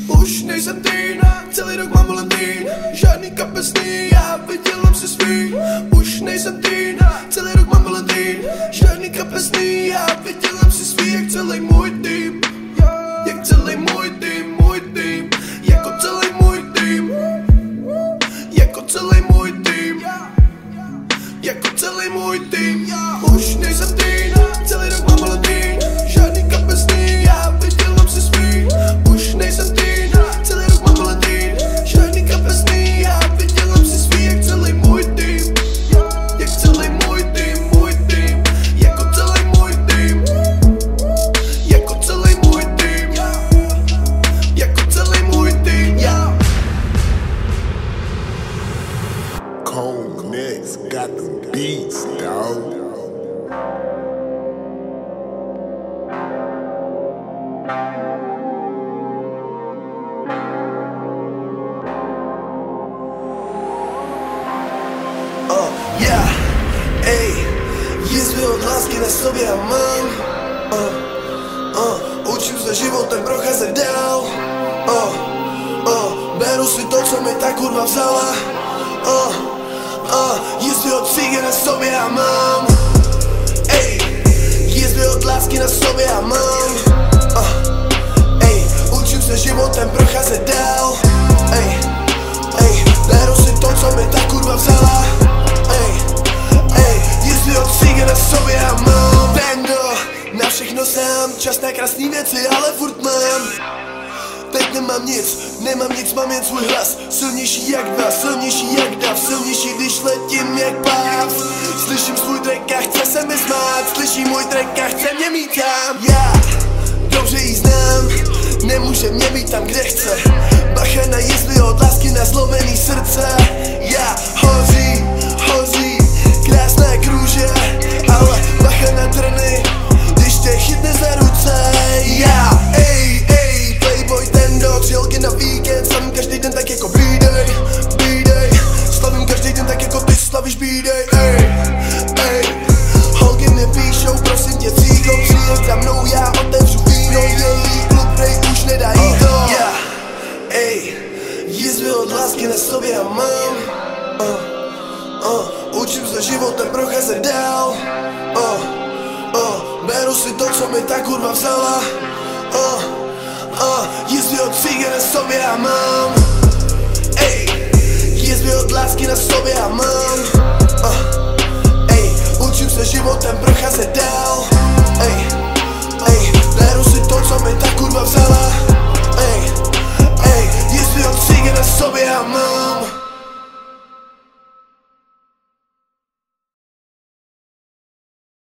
Už nejsem tým, celý rok mám Valentín. Žádný kapesný, já vydělám si svý. Už nejsem tým, celý rok mám Valentín. Žádný kapesný, já vydělám si svý. Jak celý můj tým, jak celý můj tým, můj tým. Jako celý můj tým, jako celý můj tým, jako celý můj tým. Už nejsem tým, celý rok mám Valentín. Žádný kapesný, já vydělám si svý. Už nejsem tým, celý rok mám Valentín. Žádný kapesný, já vydělám si svý. Jak celý můj tým, jak celý můj tým, můj tým. Jako celý můj tým, jako celý můj tým, jako celý můj tým. Cold Next got the beats, dog. Jizvy od lásky na sobě a mám. Učím se životem procházet dál. Beru si to, co mi ta kurva vzala. Jizvy od cígy na sobě a mám. Jizvy od lásky na sobě a mám. Učím se životem procházet dál. Beru si to, co mi ta kurva vzala. Jizvy od cígy na sobě a mám. Bendo, na všechno sám. Čas na krásný věci, ale furt mám. Teď nemám nic, mám jen svůj hlas. Silnější jak dva, silnější jak dav. Silnější, když letím jak páv. Slyším svůj track a chce se mi smát. Slyší můj track a chce mě mít tam. Já dobře jí znám, nemůže mě mít tam, kde chce. Bacha na jizvy od lásky na zlomený srdce. Já hoří, krásné kruže, ale bacha na trny, když tě chytne za ruce. Já, playboy tendo, chillky na víkend, slavím každý den tak jako B-day. Slavím každý den tak jako ty slavíš B-day. Holky mě píšou, prosím tě cíko, přijeď za mnou, já otevřu víno. Její klub, už nedají to. Jizvy od lásky na sobě a mám. Učím se životem procházet dál. Beru si to, co mi ta kurva vzala. Jizvy od cígy na sobě a mám. Jizvy od lásky na sobě a mám. Učím se životem procházet dál. Beru si to, co mi ta kurva vzala.